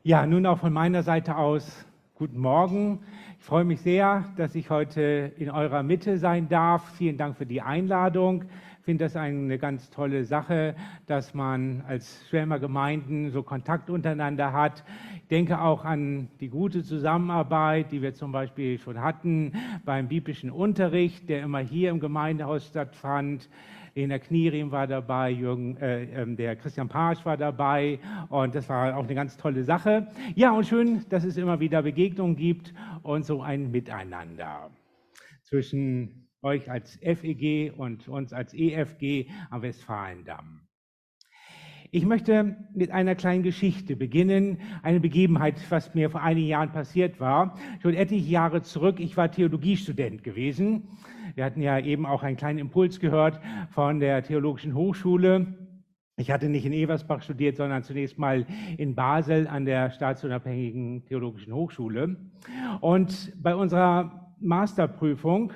Ja, nun auch von meiner Seite aus guten Morgen. Ich freue mich sehr, dass ich heute in eurer Mitte sein darf. Vielen Dank für die Einladung. Ich finde das eine ganz tolle Sache, dass man als Schwelmer Gemeinden so Kontakt untereinander hat. Ich denke auch an die gute Zusammenarbeit, die wir zum Beispiel schon hatten beim biblischen Unterricht, der immer hier im Gemeindehaus stattfand. Lena Knierim war dabei, der Christian Pasch war dabei und das war auch eine ganz tolle Sache. Ja, und schön, dass es immer wieder Begegnungen gibt und so ein Miteinander zwischen euch als FEG und uns als EFG am Westfalendamm. Ich möchte mit einer kleinen Geschichte beginnen, eine Begebenheit, was mir vor einigen Jahren passiert war. Schon etliche Jahre zurück, ich war Theologiestudent gewesen. Wir hatten ja eben auch einen kleinen Impuls gehört von der Theologischen Hochschule. Ich hatte nicht in Eversbach studiert, sondern zunächst mal in Basel an der staatsunabhängigen Theologischen Hochschule. Und bei unserer Masterprüfung,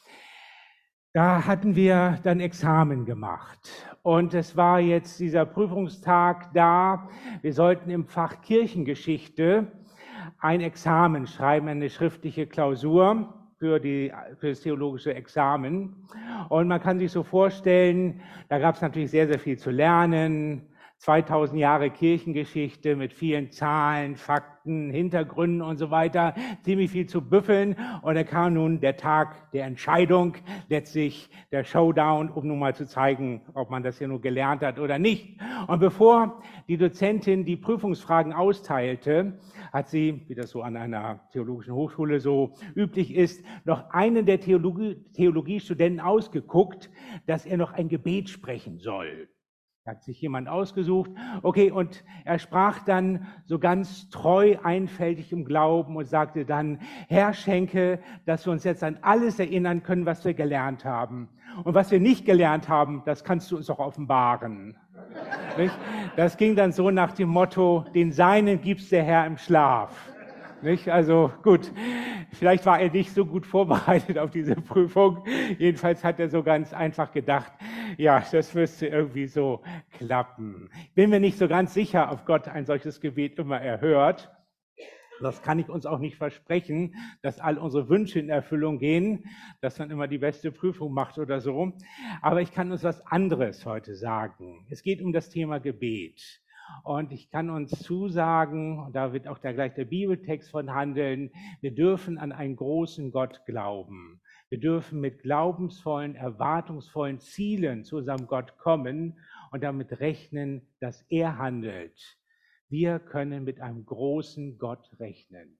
da hatten wir dann Examen gemacht. Und es war jetzt dieser Prüfungstag da. Wir sollten im Fach Kirchengeschichte ein Examen schreiben, eine schriftliche Klausur für das theologische Examen. Und man kann sich so vorstellen, da gab es natürlich sehr, sehr viel zu lernen. 2000 Jahre Kirchengeschichte mit vielen Zahlen, Fakten, Hintergründen und so weiter, ziemlich viel zu büffeln. Und da kam nun der Tag der Entscheidung, letztlich der Showdown, um nun mal zu zeigen, ob man das hier nur gelernt hat oder nicht. Und bevor die Dozentin die Prüfungsfragen austeilte, hat sie, wie das so an einer theologischen Hochschule so üblich ist, noch einen der Theologiestudenten ausgeguckt, dass er noch ein Gebet sprechen soll. Da hat sich jemand ausgesucht. Okay, und er sprach dann so ganz treu, einfältig im Glauben und sagte dann, Herr, schenke, dass wir uns jetzt an alles erinnern können, was wir gelernt haben. Und was wir nicht gelernt haben, das kannst du uns auch offenbaren. Nicht? Das ging dann so nach dem Motto, den Seinen gibt's der Herr im Schlaf. Nicht? Also gut, vielleicht war er nicht so gut vorbereitet auf diese Prüfung. Jedenfalls hat er so ganz einfach gedacht, ja, das müsste irgendwie so klappen. Ich bin mir nicht so ganz sicher, ob Gott ein solches Gebet immer erhört. Das kann ich uns auch nicht versprechen, dass all unsere Wünsche in Erfüllung gehen, dass man immer die beste Prüfung macht oder so. Aber ich kann uns was anderes heute sagen. Es geht um das Thema Gebet. Und ich kann uns zusagen, und da wird auch gleich der Bibeltext von handeln, wir dürfen an einen großen Gott glauben. Wir dürfen mit glaubensvollen, erwartungsvollen Zielen zu unserem Gott kommen und damit rechnen, dass er handelt. Wir können mit einem großen Gott rechnen.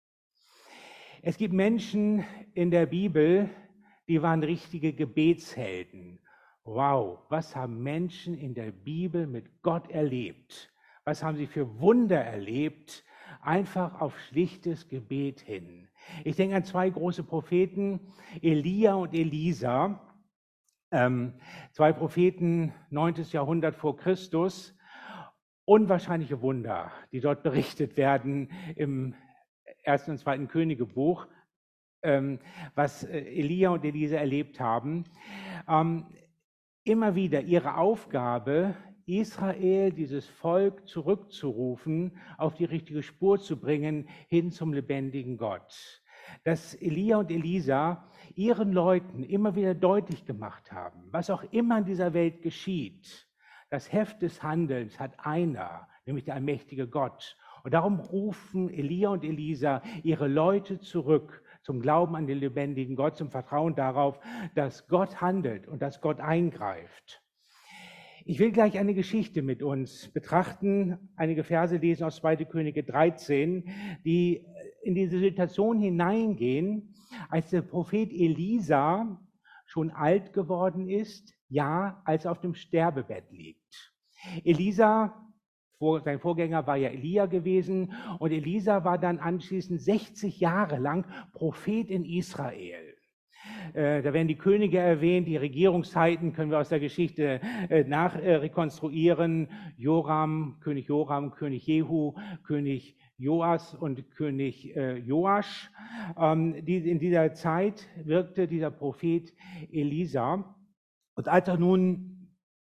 Es gibt Menschen in der Bibel, die waren richtige Gebetshelden. Wow, was haben Menschen in der Bibel mit Gott erlebt? Was haben sie für Wunder erlebt? Einfach auf schlichtes Gebet hin. Ich denke an zwei große Propheten, Elia und Elisa. Zwei Propheten, 9. Jahrhundert vor Christus. Unwahrscheinliche Wunder, die dort berichtet werden im 1. und 2. Königebuch, was Elia und Elisa erlebt haben. Immer wieder ihre Aufgabe, Israel, dieses Volk zurückzurufen, auf die richtige Spur zu bringen, hin zum lebendigen Gott. Dass Elia und Elisa ihren Leuten immer wieder deutlich gemacht haben, was auch immer in dieser Welt geschieht, das Heft des Handelns hat einer, nämlich der allmächtige Gott. Und darum rufen Elia und Elisa ihre Leute zurück zum Glauben an den lebendigen Gott, zum Vertrauen darauf, dass Gott handelt und dass Gott eingreift. Ich will gleich eine Geschichte mit uns betrachten, einige Verse lesen aus 2. Könige 13, die in diese Situation hineingehen, als der Prophet Elisa schon alt geworden ist, ja, als er auf dem Sterbebett liegt. Elisa, sein Vorgänger war ja Elia gewesen, und Elisa war dann anschließend 60 Jahre lang Prophet in Israel. Da werden die Könige erwähnt, die Regierungszeiten können wir aus der Geschichte nachrekonstruieren. König Jehu, König Joas und König Joasch. In dieser Zeit wirkte dieser Prophet Elisa. Und als er nun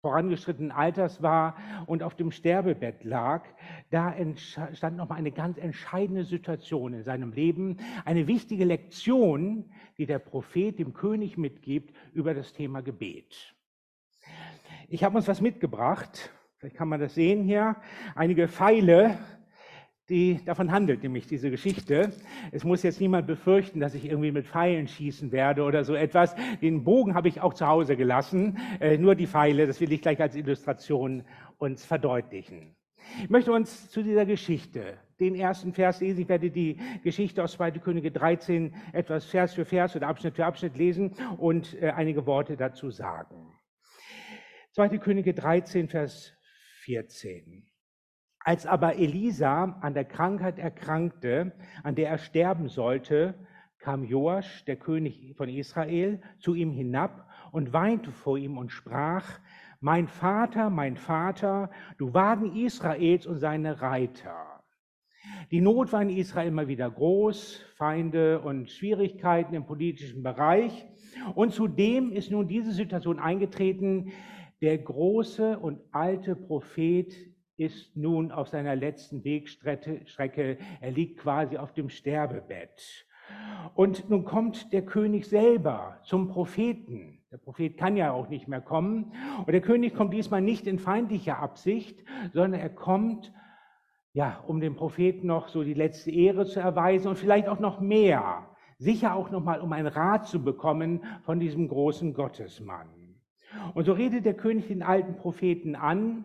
vorangeschrittenen Alters war und auf dem Sterbebett lag, da entstand nochmal eine ganz entscheidende Situation in seinem Leben, eine wichtige Lektion, die der Prophet dem König mitgibt über das Thema Gebet. Ich habe uns was mitgebracht, vielleicht kann man das sehen hier, einige Pfeile, die davon handelt, nämlich diese Geschichte. Es muss jetzt niemand befürchten, dass ich irgendwie mit Pfeilen schießen werde oder so etwas. Den Bogen habe ich auch zu Hause gelassen, nur die Pfeile, das will ich gleich als Illustration uns verdeutlichen. Ich möchte uns zu dieser Geschichte, den ersten Vers lesen. Ich werde die Geschichte aus 2. Könige 13 etwas Vers für Vers oder Abschnitt für Abschnitt lesen und einige Worte dazu sagen. 2. Könige 13, Vers 14. Als aber Elisa an der Krankheit erkrankte, an der er sterben sollte, kam Joasch, der König von Israel, zu ihm hinab und weinte vor ihm und sprach: mein Vater, du Wagen Israels und seine Reiter. Die Not war in Israel immer wieder groß, Feinde und Schwierigkeiten im politischen Bereich. Und zudem ist nun diese Situation eingetreten: der große und alte Prophet ist nun auf seiner letzten Wegstrecke, er liegt quasi auf dem Sterbebett. Und nun kommt der König selber zum Propheten. Der Prophet kann ja auch nicht mehr kommen. Und der König kommt diesmal nicht in feindlicher Absicht, sondern er kommt, ja, um dem Propheten noch so die letzte Ehre zu erweisen und vielleicht auch noch mehr. Sicher auch noch mal, um einen Rat zu bekommen von diesem großen Gottesmann. Und so redet der König den alten Propheten an.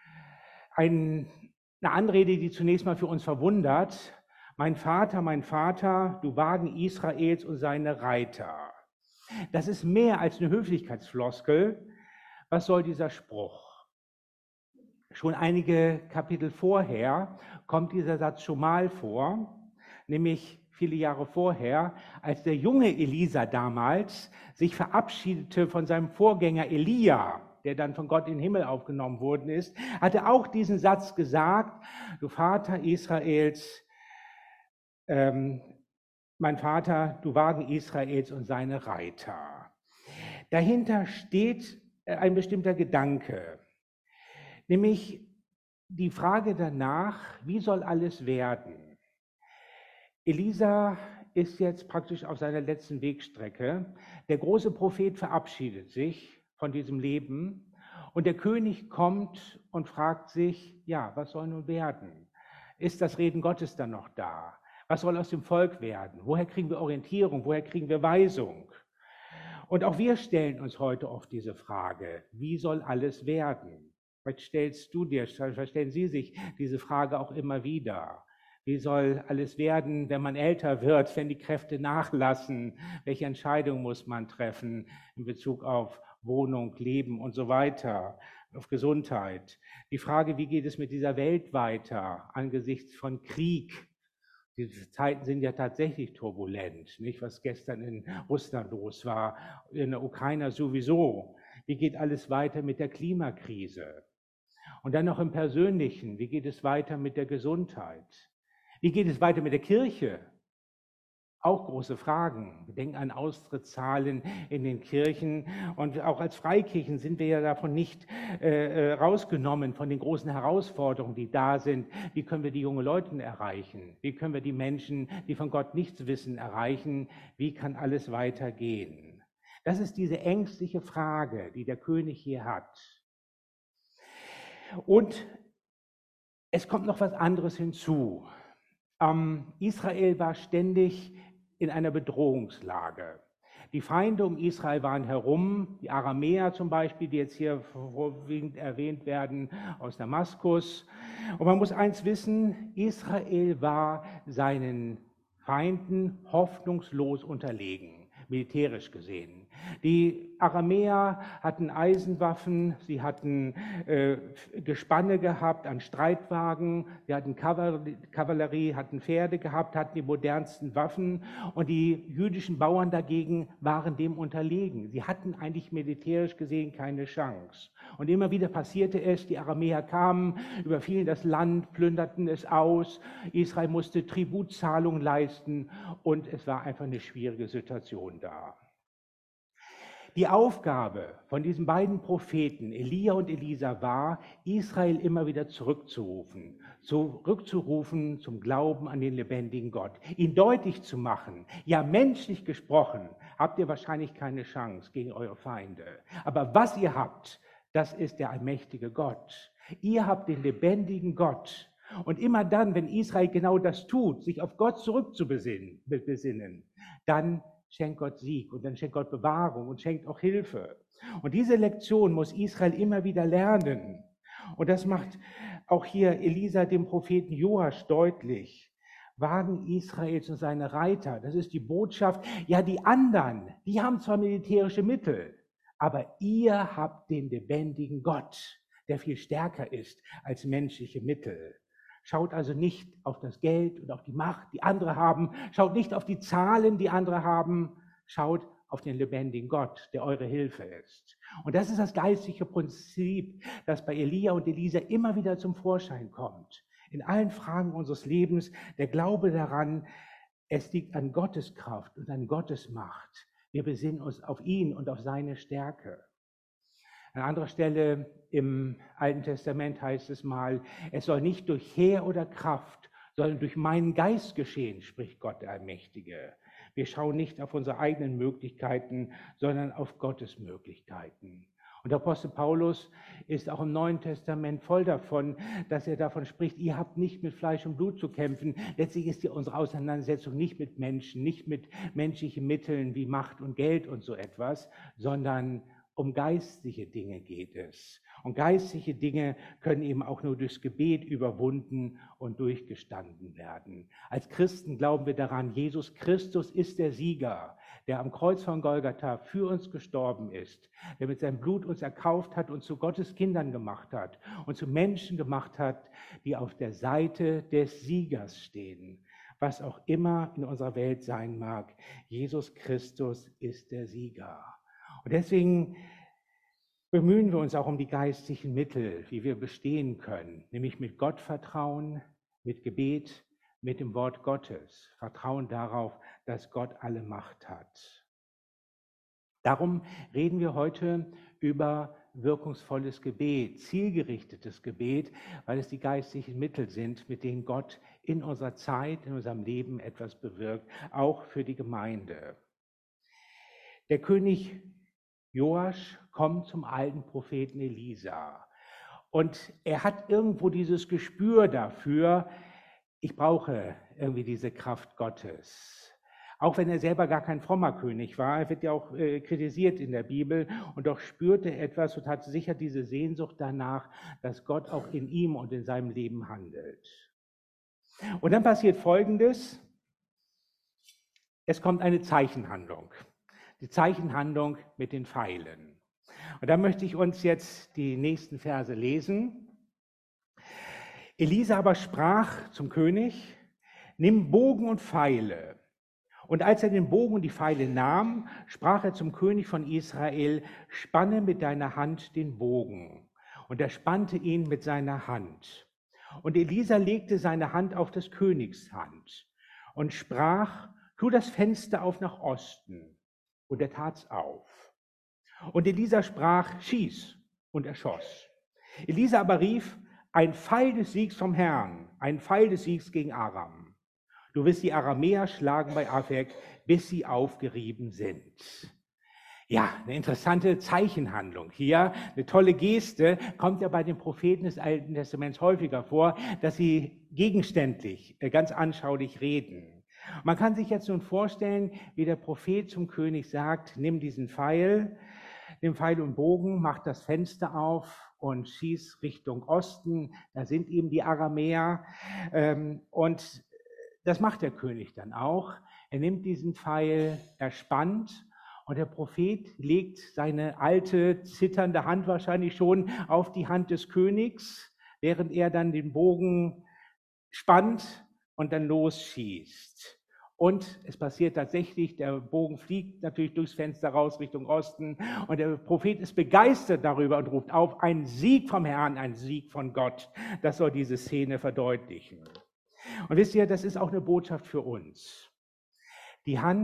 Eine Anrede, die zunächst mal für uns verwundert: mein Vater, du Wagen Israels und seine Reiter. Das ist mehr als eine Höflichkeitsfloskel. Was soll dieser Spruch? Schon einige Kapitel vorher kommt dieser Satz schon mal vor, nämlich viele Jahre vorher, als der junge Elisa damals sich verabschiedete von seinem Vorgänger Elia, der dann von Gott in den Himmel aufgenommen worden ist, hatte auch diesen Satz gesagt: du Vater Israels, mein Vater, du Wagen Israels und seine Reiter. Dahinter steht ein bestimmter Gedanke, nämlich die Frage danach: wie soll alles werden? Elisa ist jetzt praktisch auf seiner letzten Wegstrecke. Der große Prophet verabschiedet sich von diesem Leben und der König kommt und fragt sich: ja, was soll nun werden? Ist das Reden Gottes dann noch da? Was soll aus dem Volk werden? Woher kriegen wir Orientierung? Woher kriegen wir Weisung? Und auch wir stellen uns heute oft diese Frage: wie soll alles werden? Vielleicht stellen Sie sich diese Frage auch immer wieder. Wie soll alles werden, wenn man älter wird, wenn die Kräfte nachlassen? Welche Entscheidung muss man treffen in Bezug auf Wohnung, Leben und so weiter, auf Gesundheit? Die Frage: wie geht es mit dieser Welt weiter angesichts von Krieg? Die Zeiten sind ja tatsächlich turbulent, nicht? Was gestern in Russland los war, in der Ukraine sowieso. Wie geht alles weiter mit der Klimakrise? Und dann noch im Persönlichen: wie geht es weiter mit der Gesundheit? Wie geht es weiter mit der Kirche? Auch große Fragen. Wir denken an Austrittszahlen in den Kirchen, und auch als Freikirchen sind wir ja davon nicht rausgenommen, von den großen Herausforderungen, die da sind. Wie können wir die jungen Leute erreichen? Wie können wir die Menschen, die von Gott nichts wissen, erreichen? Wie kann alles weitergehen? Das ist diese ängstliche Frage, die der König hier hat. Und es kommt noch was anderes hinzu. Israel war ständig in einer Bedrohungslage. Die Feinde um Israel waren herum, die Aramäer zum Beispiel, die jetzt hier vorwiegend erwähnt werden, aus Damaskus. Und man muss eins wissen: Israel war seinen Feinden hoffnungslos unterlegen, militärisch gesehen. Die Aramäer hatten Eisenwaffen, sie hatten Gespanne gehabt an Streitwagen, sie hatten Kavallerie, hatten Pferde gehabt, hatten die modernsten Waffen, und die jüdischen Bauern dagegen waren dem unterlegen. Sie hatten eigentlich militärisch gesehen keine Chance. Und immer wieder passierte es: die Aramäer kamen, überfielen das Land, plünderten es aus, Israel musste Tributzahlungen leisten und es war einfach eine schwierige Situation da. Die Aufgabe von diesen beiden Propheten, Elia und Elisa, war, Israel immer wieder zurückzurufen zum Glauben an den lebendigen Gott, ihn deutlich zu machen. Ja, menschlich gesprochen habt ihr wahrscheinlich keine Chance gegen eure Feinde. Aber was ihr habt, das ist der allmächtige Gott. Ihr habt den lebendigen Gott. Und immer dann, wenn Israel genau das tut, sich auf Gott zurückzubesinnen, dann schenkt Gott Sieg und dann schenkt Gott Bewahrung und schenkt auch Hilfe. Und diese Lektion muss Israel immer wieder lernen. Und das macht auch hier Elisa dem Propheten Joasch deutlich. Wagen Israels und seine Reiter, das ist die Botschaft. Ja, die anderen, die haben zwar militärische Mittel, aber ihr habt den lebendigen Gott, der viel stärker ist als menschliche Mittel. Schaut also nicht auf das Geld und auf die Macht, die andere haben. Schaut nicht auf die Zahlen, die andere haben. Schaut auf den lebendigen Gott, der eure Hilfe ist. Und das ist das geistliche Prinzip, das bei Elia und Elisa immer wieder zum Vorschein kommt. In allen Fragen unseres Lebens, der Glaube daran, es liegt an Gottes Kraft und an Gottes Macht. Wir besinnen uns auf ihn und auf seine Stärke. An anderer Stelle im Alten Testament heißt es mal, es soll nicht durch Heer oder Kraft, sondern durch meinen Geist geschehen, spricht Gott der Allmächtige. Wir schauen nicht auf unsere eigenen Möglichkeiten, sondern auf Gottes Möglichkeiten. Und der Apostel Paulus ist auch im Neuen Testament voll davon, dass er davon spricht, ihr habt nicht mit Fleisch und Blut zu kämpfen. Letztlich ist unsere Auseinandersetzung nicht mit Menschen, nicht mit menschlichen Mitteln wie Macht und Geld und so etwas, sondern um geistliche Dinge geht es. Und geistliche Dinge können eben auch nur durchs Gebet überwunden und durchgestanden werden. Als Christen glauben wir daran, Jesus Christus ist der Sieger, der am Kreuz von Golgatha für uns gestorben ist, der mit seinem Blut uns erkauft hat und zu Gottes Kindern gemacht hat und zu Menschen gemacht hat, die auf der Seite des Siegers stehen. Was auch immer in unserer Welt sein mag, Jesus Christus ist der Sieger. Und deswegen bemühen wir uns auch um die geistlichen Mittel, wie wir bestehen können, nämlich mit Gottvertrauen, mit Gebet, mit dem Wort Gottes. Vertrauen darauf, dass Gott alle Macht hat. Darum reden wir heute über wirkungsvolles Gebet, zielgerichtetes Gebet, weil es die geistlichen Mittel sind, mit denen Gott in unserer Zeit, in unserem Leben etwas bewirkt, auch für die Gemeinde. Der König Joasch kommt zum alten Propheten Elisa und er hat irgendwo dieses Gespür dafür, ich brauche irgendwie diese Kraft Gottes. Auch wenn er selber gar kein frommer König war, er wird ja auch kritisiert in der Bibel und doch spürte er etwas und hatte sicher diese Sehnsucht danach, dass Gott auch in ihm und in seinem Leben handelt. Und dann passiert Folgendes, es kommt eine Zeichenhandlung. Die Zeichenhandlung mit den Pfeilen. Und da möchte ich uns jetzt die nächsten Verse lesen. Elisa aber sprach zum König, nimm Bogen und Pfeile. Und als er den Bogen und die Pfeile nahm, sprach er zum König von Israel, spanne mit deiner Hand den Bogen. Und er spannte ihn mit seiner Hand. Und Elisa legte seine Hand auf des Königs Hand und sprach, tu das Fenster auf nach Osten. Und er tat's auf. Und Elisa sprach, schieß, und er schoss. Elisa aber rief, ein Pfeil des Siegs vom Herrn, ein Pfeil des Siegs gegen Aram. Du wirst die Aramäer schlagen bei Afek, bis sie aufgerieben sind. Ja, eine interessante Zeichenhandlung hier, eine tolle Geste, kommt ja bei den Propheten des Alten Testaments häufiger vor, dass sie gegenständlich, ganz anschaulich reden. Man kann sich jetzt nun vorstellen, wie der Prophet zum König sagt, nimm diesen Pfeil, nimm Pfeil und Bogen, mach das Fenster auf und schieß Richtung Osten, da sind eben die Aramäer. Und das macht der König dann auch. Er nimmt diesen Pfeil, er spannt und der Prophet legt seine alte, zitternde Hand wahrscheinlich schon auf die Hand des Königs, während er dann den Bogen spannt und dann losschießt. Und es passiert tatsächlich, der Bogen fliegt natürlich durchs Fenster raus Richtung Osten und der Prophet ist begeistert darüber und ruft auf, ein Sieg vom Herrn, ein Sieg von Gott. Das soll diese Szene verdeutlichen. Und wisst ihr, das ist auch eine Botschaft für uns. Die Hand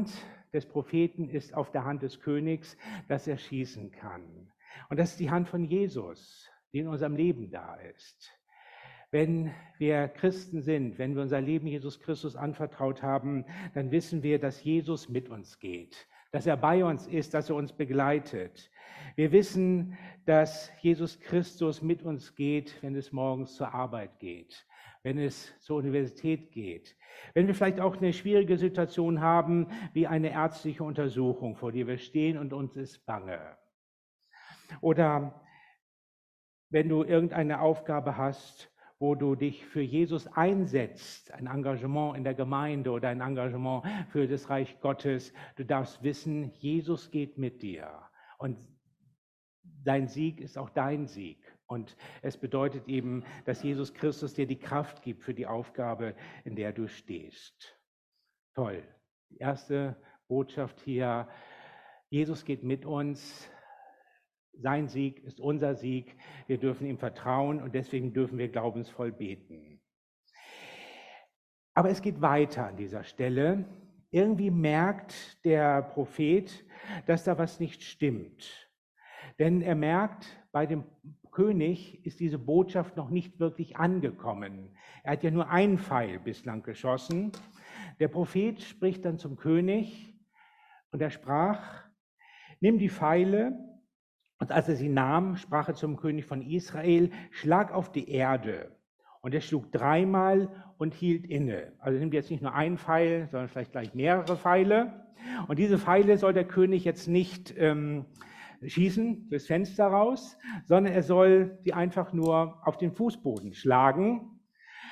des Propheten ist auf der Hand des Königs, dass er schießen kann. Und das ist die Hand von Jesus, die in unserem Leben da ist. Wenn wir Christen sind, wenn wir unser Leben Jesus Christus anvertraut haben, dann wissen wir, dass Jesus mit uns geht, dass er bei uns ist, dass er uns begleitet. Wir wissen, dass Jesus Christus mit uns geht, wenn es morgens zur Arbeit geht, wenn es zur Universität geht, wenn wir vielleicht auch eine schwierige Situation haben, wie eine ärztliche Untersuchung, vor der wir stehen und uns ist bange. Oder wenn du irgendeine Aufgabe hast, wo du dich für Jesus einsetzt, ein Engagement in der Gemeinde oder ein Engagement für das Reich Gottes, du darfst wissen, Jesus geht mit dir und dein Sieg ist auch dein Sieg. Und es bedeutet eben, dass Jesus Christus dir die Kraft gibt für die Aufgabe, in der du stehst. Toll. Die erste Botschaft hier, Jesus geht mit uns. Sein Sieg ist unser Sieg. Wir dürfen ihm vertrauen und deswegen dürfen wir glaubensvoll beten. Aber es geht weiter an dieser Stelle. Irgendwie merkt der Prophet, dass da was nicht stimmt. Denn er merkt, bei dem König ist diese Botschaft noch nicht wirklich angekommen. Er hat ja nur einen Pfeil bislang geschossen. Der Prophet spricht dann zum König und er sprach, nimm die Pfeile. Und als er sie nahm, sprach er zum König von Israel, schlag auf die Erde. Und er schlug dreimal und hielt inne. Also er nimmt jetzt nicht nur einen Pfeil, sondern vielleicht gleich mehrere Pfeile. Und diese Pfeile soll der König jetzt nicht schießen durchs Fenster raus, sondern er soll sie einfach nur auf den Fußboden schlagen.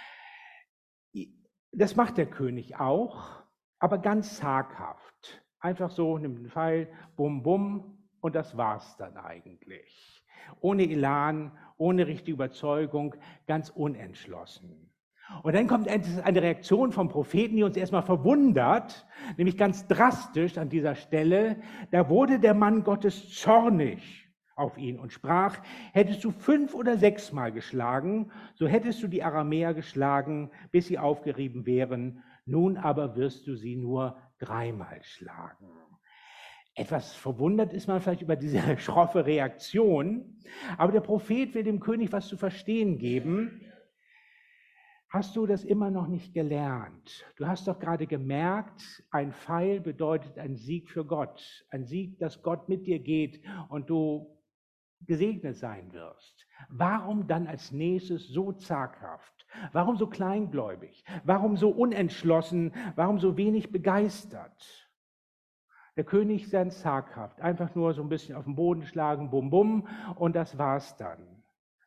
Das macht der König auch, aber ganz zaghaft. Einfach so, nimmt den Pfeil, bum, bum, und das war's dann eigentlich. Ohne Elan, ohne richtige Überzeugung, ganz unentschlossen. Und dann kommt eine Reaktion vom Propheten, die uns erstmal verwundert, nämlich ganz drastisch an dieser Stelle. Da wurde der Mann Gottes zornig auf ihn und sprach, hättest du 5 oder 6 Mal geschlagen, so hättest du die Aramäer geschlagen, bis sie aufgerieben wären. Nun aber wirst du sie nur 3-mal schlagen. Etwas verwundert ist man vielleicht über diese schroffe Reaktion, aber der Prophet will dem König was zu verstehen geben. Hast du das immer noch nicht gelernt? Du hast doch gerade gemerkt, ein Pfeil bedeutet ein Sieg für Gott, ein Sieg, dass Gott mit dir geht und du gesegnet sein wirst. Warum dann als nächstes so zaghaft? Warum so kleingläubig? Warum so unentschlossen? Warum so wenig begeistert? Der König sehr zaghaft, einfach nur so ein bisschen auf den Boden schlagen, bum bum, und das war's dann.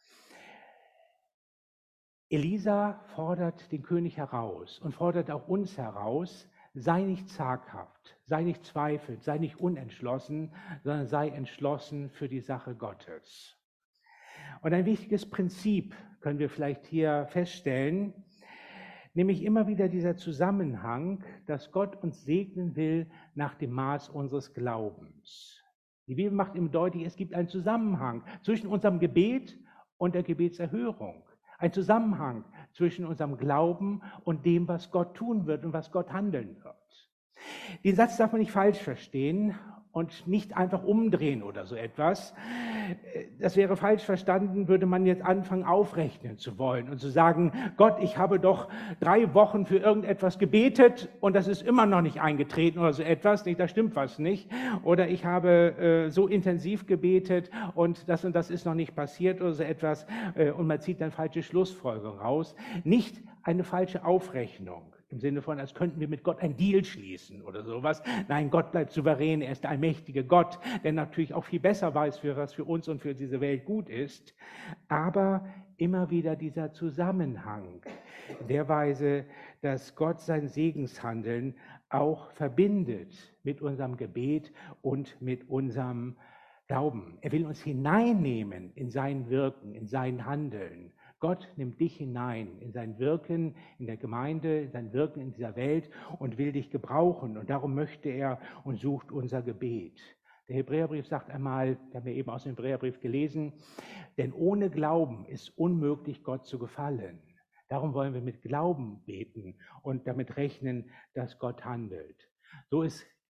Elisa fordert den König heraus und fordert auch uns heraus, sei nicht zaghaft, sei nicht zweifelnd, sei nicht unentschlossen, sondern sei entschlossen für die Sache Gottes. Und ein wichtiges Prinzip können wir vielleicht hier feststellen, nämlich immer wieder dieser Zusammenhang, dass Gott uns segnen will nach dem Maß unseres Glaubens. Die Bibel macht ihm deutlich, es gibt einen Zusammenhang zwischen unserem Gebet und der Gebetserhörung. Ein Zusammenhang zwischen unserem Glauben und dem, was Gott tun wird und was Gott handeln wird. Den Satz darf man nicht falsch verstehen und nicht einfach umdrehen oder so etwas. Das wäre falsch verstanden, würde man jetzt anfangen aufrechnen zu wollen und zu sagen, Gott, ich habe doch 3 Wochen für irgendetwas gebetet und das ist immer noch nicht eingetreten oder so etwas, nicht, da stimmt was nicht. Oder ich habe so intensiv gebetet und das ist noch nicht passiert oder so etwas und man zieht dann falsche Schlussfolgerungen raus. Nicht eine falsche Aufrechnung. Im Sinne von, als könnten wir mit Gott einen Deal schließen oder sowas. Nein, Gott bleibt souverän, er ist der allmächtige Gott, der natürlich auch viel besser weiß, was für uns und für diese Welt gut ist. Aber immer wieder dieser Zusammenhang in der Weise, dass Gott sein Segenshandeln auch verbindet mit unserem Gebet und mit unserem Glauben. Er will uns hineinnehmen in sein Wirken, in sein Handeln. Gott nimmt dich hinein in sein Wirken in der Gemeinde, in sein Wirken in dieser Welt und will dich gebrauchen. Und darum möchte er und sucht unser Gebet. Der Hebräerbrief sagt einmal, wir haben ja eben aus dem Hebräerbrief gelesen, denn ohne Glauben ist unmöglich, Gott zu gefallen. Darum wollen wir mit Glauben beten und damit rechnen, dass Gott handelt. So ist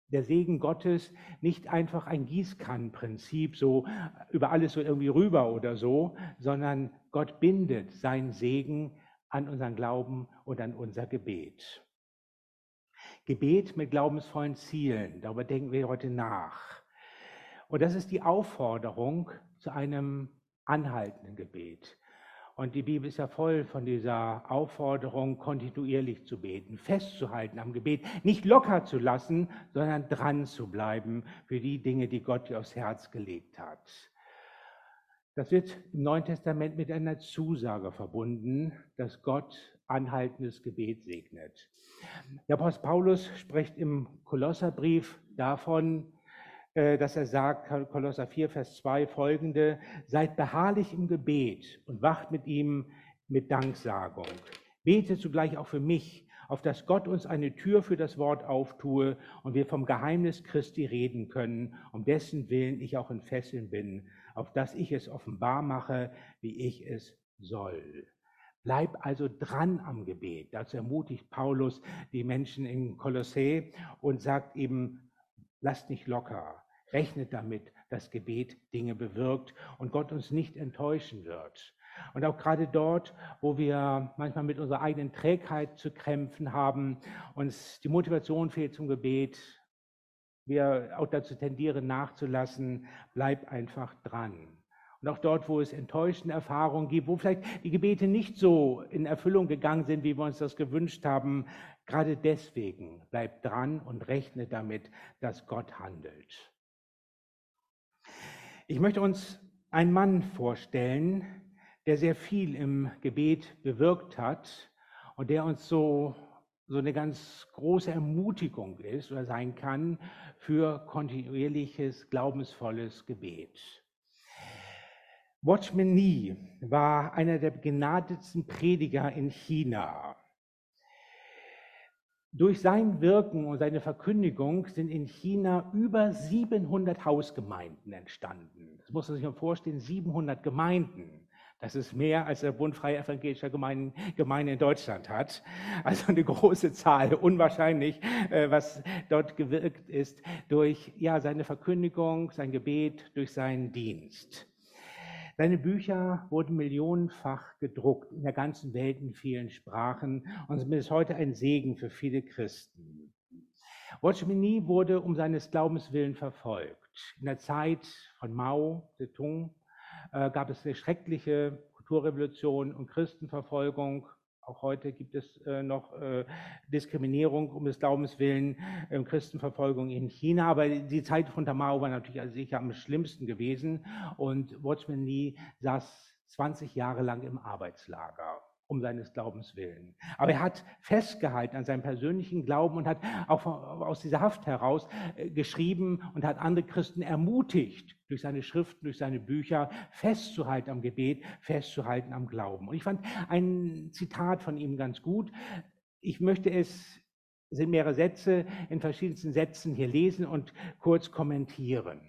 der Segen Gottes nicht einfach ein Gießkannenprinzip, so über alles so irgendwie rüber oder so, sondern Gott bindet seinen Segen an unseren Glauben und an unser Gebet. Gebet mit glaubensvollen Zielen, darüber denken wir heute nach. Und das ist die Aufforderung zu einem anhaltenden Gebet. Und die Bibel ist ja voll von dieser Aufforderung, kontinuierlich zu beten, festzuhalten am Gebet, nicht locker zu lassen, sondern dran zu bleiben für die Dinge, die Gott dir aufs Herz gelegt hat. Das wird im Neuen Testament mit einer Zusage verbunden, dass Gott anhaltendes Gebet segnet. Der Apostel Paulus spricht im Kolosserbrief davon, dass er sagt, Kolosser 4, Vers 2 folgende: Seid beharrlich im Gebet und wacht mit ihm mit Danksagung. Betet zugleich auch für mich, auf dass Gott uns eine Tür für das Wort auftue und wir vom Geheimnis Christi reden können, um dessen Willen ich auch in Fesseln bin, auf dass ich es offenbar mache, wie ich es soll. Bleib also dran am Gebet. Dazu ermutigt Paulus die Menschen in Kolossä und sagt eben, lasst nicht locker. Rechnet damit, dass Gebet Dinge bewirkt und Gott uns nicht enttäuschen wird. Und auch gerade dort, wo wir manchmal mit unserer eigenen Trägheit zu kämpfen haben, uns die Motivation fehlt zum Gebet, wir auch dazu tendieren nachzulassen, bleib einfach dran. Und auch dort, wo es enttäuschende Erfahrungen gibt, wo vielleicht die Gebete nicht so in Erfüllung gegangen sind, wie wir uns das gewünscht haben, gerade deswegen bleib dran und rechne damit, dass Gott handelt. Ich möchte uns einen Mann vorstellen, der sehr viel im Gebet bewirkt hat und der uns so eine ganz große Ermutigung ist oder sein kann für kontinuierliches, glaubensvolles Gebet. Watchman Nee war einer der begnadetsten Prediger in China. Durch sein Wirken und seine Verkündigung sind in China über 700 Hausgemeinden entstanden. Das muss man sich mal vorstellen, 700 Gemeinden. Das ist mehr, als der Bund Freier Evangelischer Gemeinde in Deutschland hat. Also eine große Zahl, unwahrscheinlich, was dort gewirkt ist durch seine Verkündigung, sein Gebet, durch seinen Dienst. Seine Bücher wurden millionenfach gedruckt in der ganzen Welt in vielen Sprachen und sind bis heute ein Segen für viele Christen. Watchman Nee wurde um seines Glaubens willen verfolgt. In der Zeit von Mao Zedong gab es eine schreckliche Kulturrevolution und Christenverfolgung. Auch heute gibt es noch Diskriminierung um des Glaubens willen, Christenverfolgung in China. Aber die Zeit unter Mao war natürlich sicher am schlimmsten gewesen. Und Watchman Nee saß 20 Jahre lang im Arbeitslager um seines Glaubens willen. Aber er hat festgehalten an seinem persönlichen Glauben und hat auch aus dieser Haft heraus geschrieben und hat andere Christen ermutigt, durch seine Schriften, durch seine Bücher festzuhalten am Gebet, festzuhalten am Glauben. Und ich fand ein Zitat von ihm ganz gut. Ich möchte es sind mehrere Sätze in verschiedensten Sätzen hier lesen und kurz kommentieren.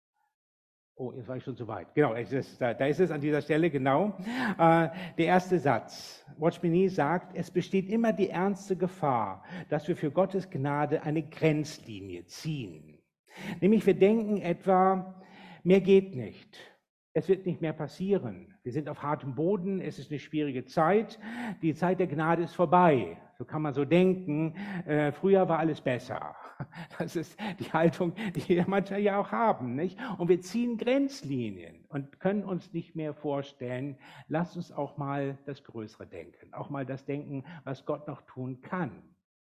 Oh, jetzt war ich schon zu weit. Genau, da ist es an dieser Stelle, genau. Der erste Satz. Watchman Nee sagt, es besteht immer die ernste Gefahr, dass wir für Gottes Gnade eine Grenzlinie ziehen. Nämlich wir denken etwa, mehr geht nicht. Es wird nicht mehr passieren. Wir sind auf hartem Boden, es ist eine schwierige Zeit. Die Zeit der Gnade ist vorbei. So kann man so denken. Früher war alles besser. Das ist die Haltung, die manche ja auch haben, nicht? Und wir ziehen Grenzlinien und können uns nicht mehr vorstellen, lasst uns auch mal das Größere denken, auch mal das denken, was Gott noch tun kann.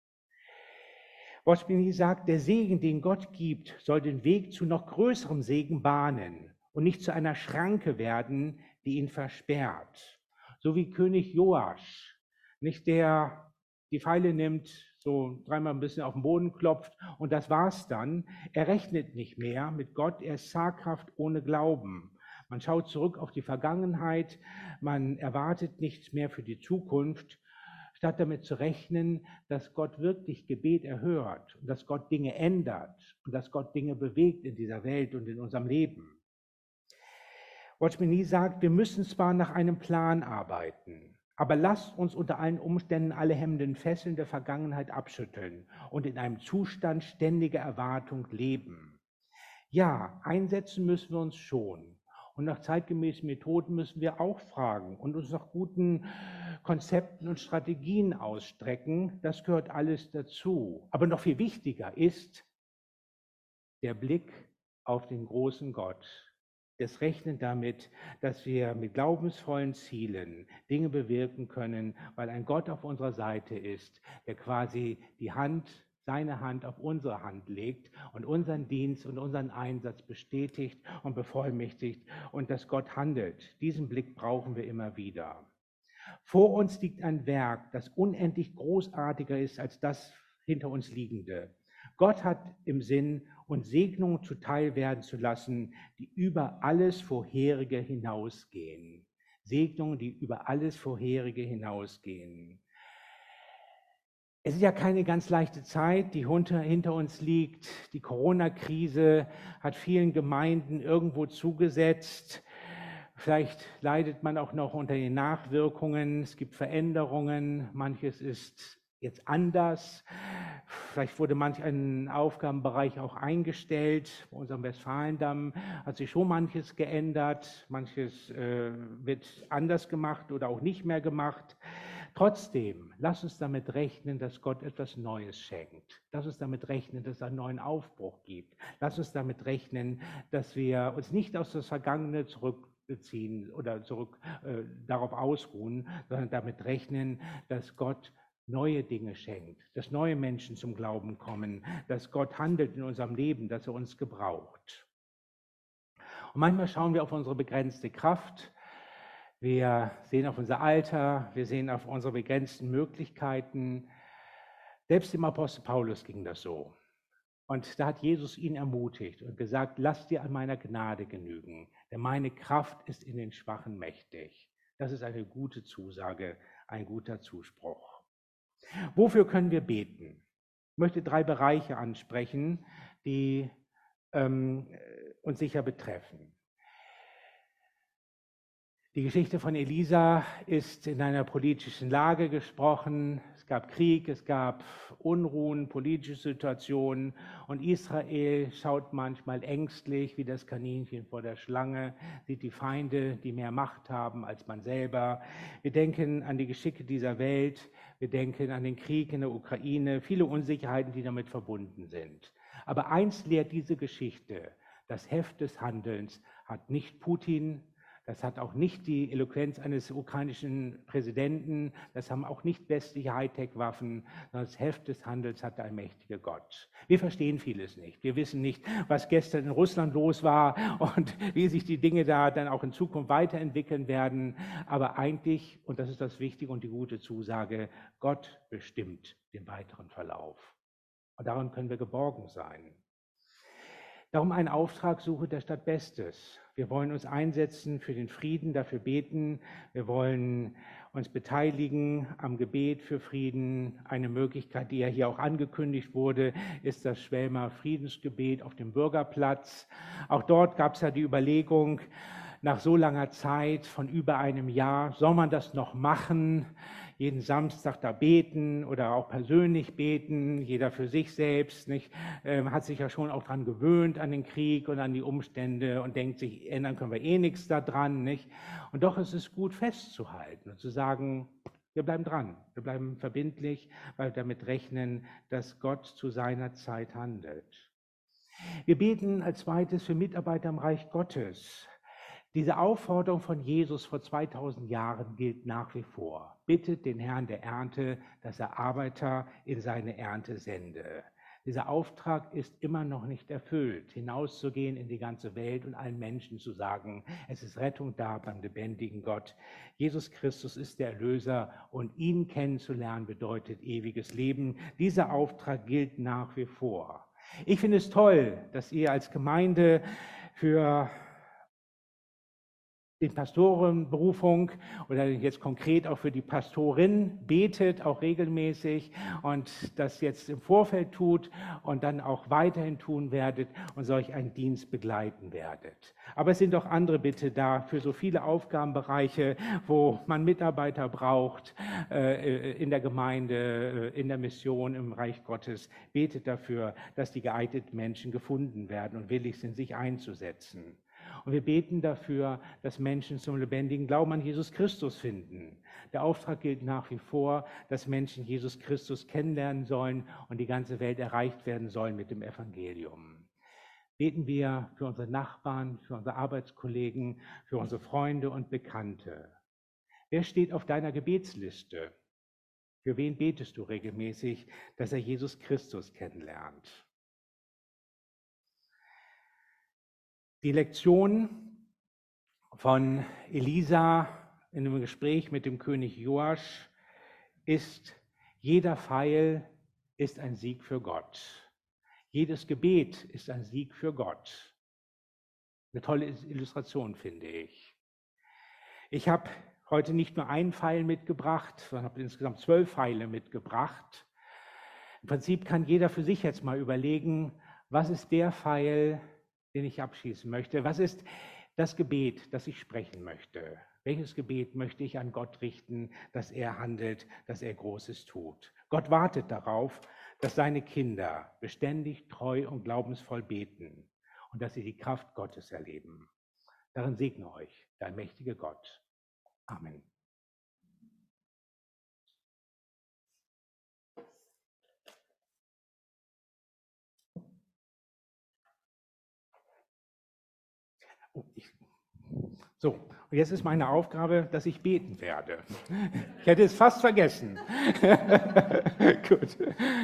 Watchman Nee sagt, der Segen, den Gott gibt, soll den Weg zu noch größerem Segen bahnen und nicht zu einer Schranke werden, die ihn versperrt. So wie König Joasch, nicht, der die Pfeile nimmt, so dreimal ein bisschen auf den Boden klopft und das war's dann. Er rechnet nicht mehr mit Gott, er ist zaghaft ohne Glauben. Man schaut zurück auf die Vergangenheit, man erwartet nichts mehr für die Zukunft, statt damit zu rechnen, dass Gott wirklich Gebet erhört und dass Gott Dinge ändert und dass Gott Dinge bewegt in dieser Welt und in unserem Leben. Watchman Nee sagt, wir müssen zwar nach einem Plan arbeiten, Aber lasst uns unter allen Umständen alle hemmenden Fesseln der Vergangenheit abschütteln und in einem Zustand ständiger Erwartung leben. Ja, einsetzen müssen wir uns schon. Und nach zeitgemäßen Methoden müssen wir auch fragen und uns nach guten Konzepten und Strategien ausstrecken. Das gehört alles dazu. Aber noch viel wichtiger ist der Blick auf den großen Gott. Das Rechnen damit, dass wir mit glaubensvollen Zielen Dinge bewirken können, weil ein Gott auf unserer Seite ist, der quasi seine Hand auf unsere Hand legt und unseren Dienst und unseren Einsatz bestätigt und bevollmächtigt und dass Gott handelt. Diesen Blick brauchen wir immer wieder. Vor uns liegt ein Werk, das unendlich großartiger ist als das hinter uns liegende. Gott hat im Sinn, uns Segnungen zuteil werden zu lassen, die über alles Vorherige hinausgehen. Segnungen, die über alles Vorherige hinausgehen. Es ist ja keine ganz leichte Zeit, die hinter uns liegt. Die Corona-Krise hat vielen Gemeinden irgendwo zugesetzt. Vielleicht leidet man auch noch unter den Nachwirkungen. Es gibt Veränderungen. Manches ist jetzt anders. Vielleicht wurde manch ein Aufgabenbereich auch eingestellt. Bei unserem Westfalendamm hat sich schon manches geändert. Manches wird anders gemacht oder auch nicht mehr gemacht. Trotzdem, lass uns damit rechnen, dass Gott etwas Neues schenkt. Lass uns damit rechnen, dass es einen neuen Aufbruch gibt. Lass uns damit rechnen, dass wir uns nicht aus das Vergangene zurückbeziehen oder darauf ausruhen, sondern damit rechnen, dass Gott neue Dinge schenkt, dass neue Menschen zum Glauben kommen, dass Gott handelt in unserem Leben, dass er uns gebraucht. Und manchmal schauen wir auf unsere begrenzte Kraft, wir sehen auf unser Alter, wir sehen auf unsere begrenzten Möglichkeiten. Selbst dem Apostel Paulus ging das so. Und da hat Jesus ihn ermutigt und gesagt, lass dir an meiner Gnade genügen, denn meine Kraft ist in den Schwachen mächtig. Das ist eine gute Zusage, ein guter Zuspruch. Wofür können wir beten? Ich möchte 3 Bereiche ansprechen, die uns sicher betreffen. Die Geschichte von Elisa ist in einer politischen Lage gesprochen. Es gab Krieg, es gab Unruhen, politische Situationen und Israel schaut manchmal ängstlich wie das Kaninchen vor der Schlange, sieht die Feinde, die mehr Macht haben als man selber. Wir denken an die Geschicke dieser Welt, wir denken an den Krieg in der Ukraine, viele Unsicherheiten, die damit verbunden sind. Aber eins lehrt diese Geschichte: Das Heft des Handelns hat nicht Putin, das hat auch nicht die Eloquenz eines ukrainischen Präsidenten, das haben auch nicht westliche Hightech-Waffen, sondern das Heft des Handels hat der allmächtige Gott. Wir verstehen vieles nicht. Wir wissen nicht, was gestern in Russland los war und wie sich die Dinge da dann auch in Zukunft weiterentwickeln werden. Aber eigentlich, und das ist das Wichtige und die gute Zusage, Gott bestimmt den weiteren Verlauf. Und daran können wir geborgen sein. Darum ein Auftrag: Suche der Stadt Bestes. Wir wollen uns einsetzen für den Frieden, dafür beten. Wir wollen uns beteiligen am Gebet für Frieden. Eine Möglichkeit, die ja hier auch angekündigt wurde, ist das Schwelmer Friedensgebet auf dem Bürgerplatz. Auch dort gab es ja die Überlegung, nach so langer Zeit von über einem Jahr, soll man das noch machen? Jeden Samstag da beten oder auch persönlich beten, jeder für sich selbst, nicht? Hat sich ja schon auch daran gewöhnt, an den Krieg und an die Umstände und denkt sich, ändern können wir eh nichts daran, nicht? Und doch ist es gut festzuhalten und zu sagen, wir bleiben dran, wir bleiben verbindlich, weil wir damit rechnen, dass Gott zu seiner Zeit handelt. Wir beten als zweites für Mitarbeiter im Reich Gottes. Diese Aufforderung von Jesus vor 2000 Jahren gilt nach wie vor. Bittet den Herrn der Ernte, dass er Arbeiter in seine Ernte sende. Dieser Auftrag ist immer noch nicht erfüllt, hinauszugehen in die ganze Welt und allen Menschen zu sagen, es ist Rettung da beim lebendigen Gott. Jesus Christus ist der Erlöser und ihn kennenzulernen bedeutet ewiges Leben. Dieser Auftrag gilt nach wie vor. Ich finde es toll, dass ihr als Gemeinde für die Pastorenberufung oder jetzt konkret auch für die Pastorin betet, auch regelmäßig und das jetzt im Vorfeld tut und dann auch weiterhin tun werdet und solch einen Dienst begleiten werdet. Aber es sind auch andere Bitte da für so viele Aufgabenbereiche, wo man Mitarbeiter braucht in der Gemeinde, in der Mission, im Reich Gottes. Betet dafür, dass die geeigneten Menschen gefunden werden und willig sind, sich einzusetzen. Und wir beten dafür, dass Menschen zum lebendigen Glauben an Jesus Christus finden. Der Auftrag gilt nach wie vor, dass Menschen Jesus Christus kennenlernen sollen und die ganze Welt erreicht werden soll mit dem Evangelium. Beten wir für unsere Nachbarn, für unsere Arbeitskollegen, für unsere Freunde und Bekannte. Wer steht auf deiner Gebetsliste? Für wen betest du regelmäßig, dass er Jesus Christus kennenlernt? Die Lektion von Elisa in einem Gespräch mit dem König Joasch ist: Jeder Pfeil ist ein Sieg für Gott. Jedes Gebet ist ein Sieg für Gott. Eine tolle Illustration, finde ich. Ich habe heute nicht nur einen Pfeil mitgebracht, sondern habe insgesamt 12 Pfeile mitgebracht. Im Prinzip kann jeder für sich jetzt mal überlegen, was ist der Pfeil, den ich abschießen möchte? Was ist das Gebet, das ich sprechen möchte? Welches Gebet möchte ich an Gott richten, dass er handelt, dass er Großes tut? Gott wartet darauf, dass seine Kinder beständig, treu und glaubensvoll beten und dass sie die Kraft Gottes erleben. Darin segne euch der allmächtige Gott. Amen. So, und jetzt ist meine Aufgabe, dass ich beten werde. Ich hätte es fast vergessen. Gut.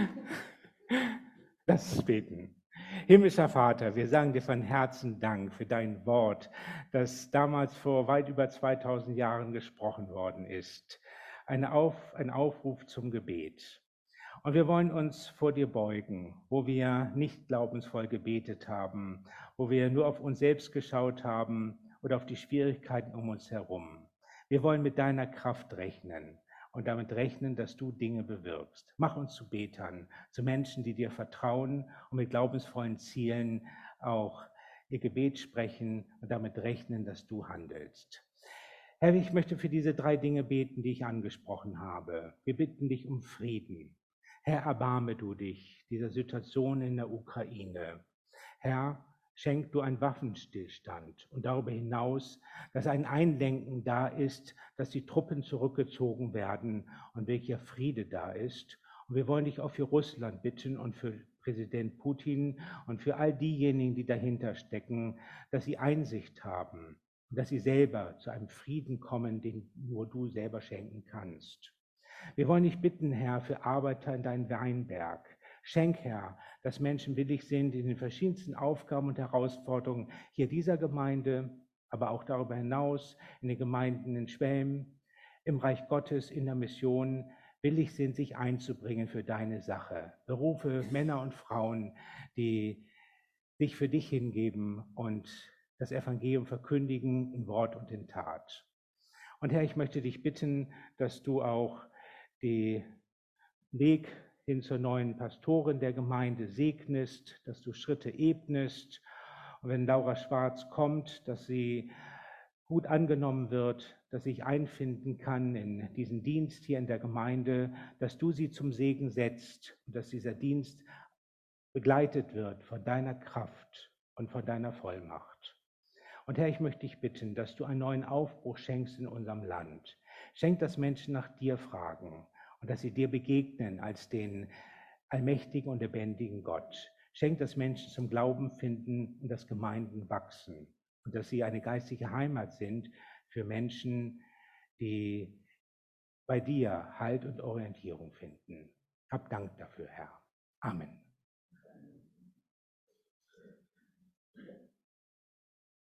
Lass uns beten. Himmlischer Vater, wir sagen dir von Herzen Dank für dein Wort, das damals vor weit über 2000 Jahren gesprochen worden ist. Ein Aufruf zum Gebet. Und wir wollen uns vor dir beugen, wo wir nicht glaubensvoll gebetet haben, wo wir nur auf uns selbst geschaut haben oder auf die Schwierigkeiten um uns herum. Wir wollen mit deiner Kraft rechnen und damit rechnen, dass du Dinge bewirkst. Mach uns zu Betern, zu Menschen, die dir vertrauen und mit glaubensvollen Zielen auch ihr Gebet sprechen und damit rechnen, dass du handelst. Herr, ich möchte für diese 3 Dinge beten, die ich angesprochen habe. Wir bitten dich um Frieden. Herr, erbarme du dich dieser Situation in der Ukraine. Herr, schenk du einen Waffenstillstand und darüber hinaus, dass ein Einlenken da ist, dass die Truppen zurückgezogen werden und welcher Friede da ist. Und wir wollen dich auch für Russland bitten und für Präsident Putin und für all diejenigen, die dahinter stecken, dass sie Einsicht haben und dass sie selber zu einem Frieden kommen, den nur du selber schenken kannst. Wir wollen dich bitten, Herr, für Arbeiter in deinem Weinberg. Schenk, Herr, dass Menschen willig sind in den verschiedensten Aufgaben und Herausforderungen hier dieser Gemeinde, aber auch darüber hinaus in den Gemeinden in Schwelm, im Reich Gottes, in der Mission, willig sind, sich einzubringen für deine Sache. Berufe Männer und Frauen, die sich für dich hingeben und das Evangelium verkündigen in Wort und in Tat. Und Herr, ich möchte dich bitten, dass du auch den Weg hin zur neuen Pastorin der Gemeinde segnest, dass du Schritte ebnest. Und wenn Laura Schwarz kommt, dass sie gut angenommen wird, dass sich einfinden kann in diesen Dienst hier in der Gemeinde, dass du sie zum Segen setzt und dass dieser Dienst begleitet wird von deiner Kraft und von deiner Vollmacht. Und Herr, ich möchte dich bitten, dass du einen neuen Aufbruch schenkst in unserem Land. Schenk, dass Menschen nach dir fragen und dass sie dir begegnen als den allmächtigen und lebendigen Gott. Schenk, dass Menschen zum Glauben finden und dass Gemeinden wachsen und dass sie eine geistige Heimat sind für Menschen, die bei dir Halt und Orientierung finden. Hab Dank dafür, Herr. Amen.